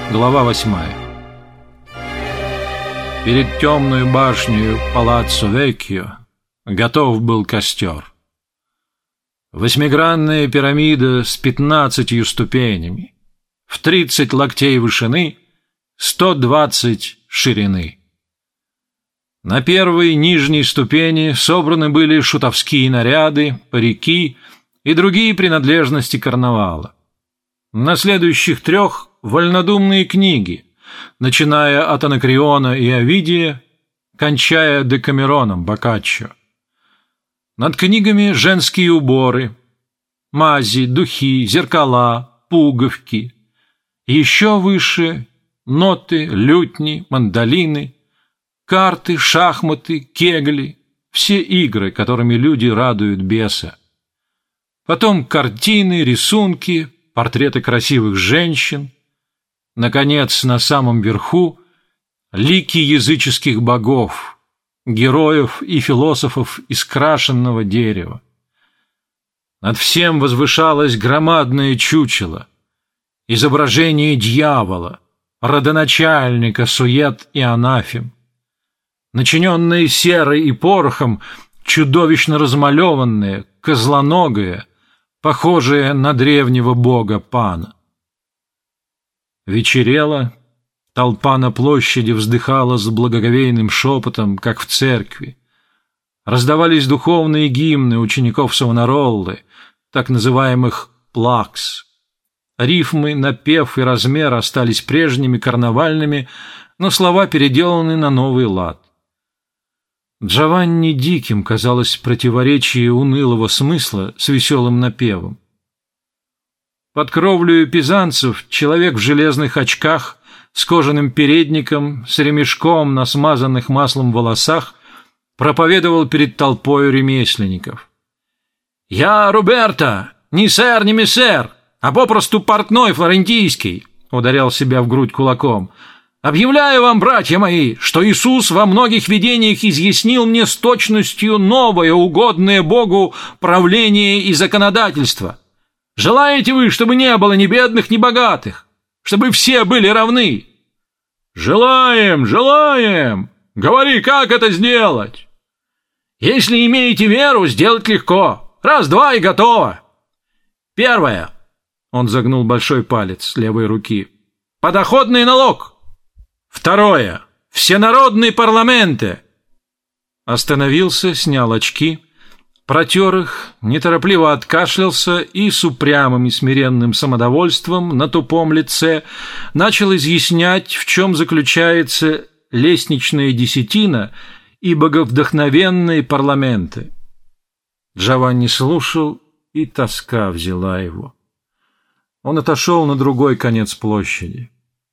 Глава 8. Перед темную башнею Палаццо Веккио готов был костер. Восьмигранная пирамида с 15 ступенями, в 30 локтей вышины, 120 ширины. На первой нижней ступени собраны были шутовские наряды, парики и другие принадлежности карнавала. На следующих трех вольнодумные книги, начиная от Анакреона и Овидия, кончая Декамероном Боккаччо. Над книгами женские уборы, мази, духи, зеркала, пуговки. Еще выше ноты, лютни, мандолины, карты, шахматы, кегли, все игры, которыми люди радуют беса. Потом картины, рисунки, портреты красивых женщин. Наконец, на самом верху лики языческих богов, героев и философов из крашенного дерева. Над всем возвышалось громадное чучело, изображение дьявола, родоначальника сует и анафем. Начиненное серой и порохом, чудовищно размалеванное, козлоногое, похожее на древнего бога Пана. Вечерело, толпа на площади вздыхала с благоговейным шепотом, как в церкви. Раздавались духовные гимны учеников Савонароллы, так называемых «плакс». Рифмы, напев и размер остались прежними, карнавальными, но слова переделаны на новый лад. Джованни диким казалось противоречие унылого смысла с веселым напевом. Под кровлею пизанцев человек в железных очках, с кожаным передником, с ремешком на смазанных маслом волосах проповедовал перед толпою ремесленников. «Я Роберто, не сэр, не мессер, а попросту портной флорентийский», ударял себя в грудь кулаком. «Объявляю вам, братья мои, что Иисус во многих видениях изъяснил мне с точностью новое, угодное Богу правление и законодательство. Желаете вы, чтобы не было ни бедных, ни богатых, чтобы все были равны?» «Желаем, желаем! Говори, как это сделать?» «Если имеете веру, сделать легко. Раз-два и готово. Первое». Он загнул большой палец левой руки. «Подоходный налог. Второе. Всенародные парламенты». Остановился, снял очки, протер их, неторопливо откашлялся и с упрямым и смиренным самодовольством на тупом лице начал изъяснять, в чем заключается лестничная десятина и боговдохновенные парламенты. Джованни слушал, и тоска взяла его. Он отошел на другой конец площади.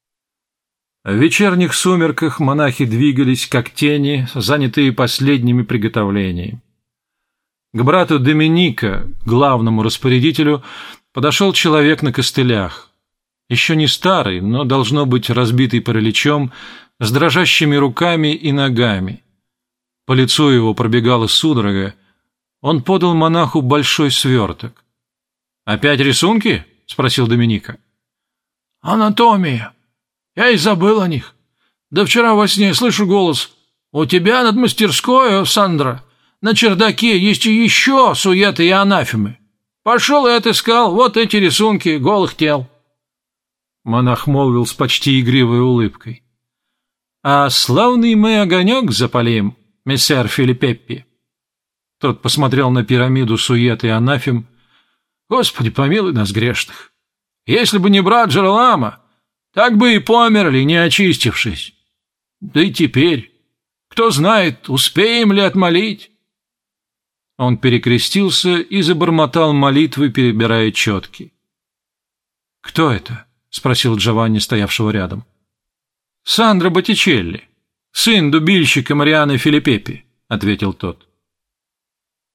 В вечерних сумерках монахи двигались, как тени, занятые последними приготовлениями. К брату Доминика, главному распорядителю, подошел человек на костылях. Еще не старый, но, должно быть, разбитый параличом, с дрожащими руками и ногами. По лицу его пробегала судорога. Он подал монаху большой сверток. «Опять рисунки?» — спросил Доминика. «Анатомия. Я и забыл о них. Да вчера во сне слышу голос: «У тебя над мастерской, о Сандро, на чердаке есть и еще суеты и анафемы. Пошел и отыскал вот эти рисунки голых тел». Монах молвил с почти игривой улыбкой: «А славный мы огонек запалим, мессер Филиппеппи». Тот посмотрел на пирамиду сует и анафем. «Господи, помилуй нас грешных! Если бы не брат Джеролама, так бы и померли, не очистившись. Да и теперь, кто знает, успеем ли отмолить». Он перекрестился и забормотал молитвы, перебирая четки. «Кто это?» — спросил Джованни, стоявшего рядом. «Сандро Боттичелли, сын дубильщика Марианы Филиппеппи», — ответил тот.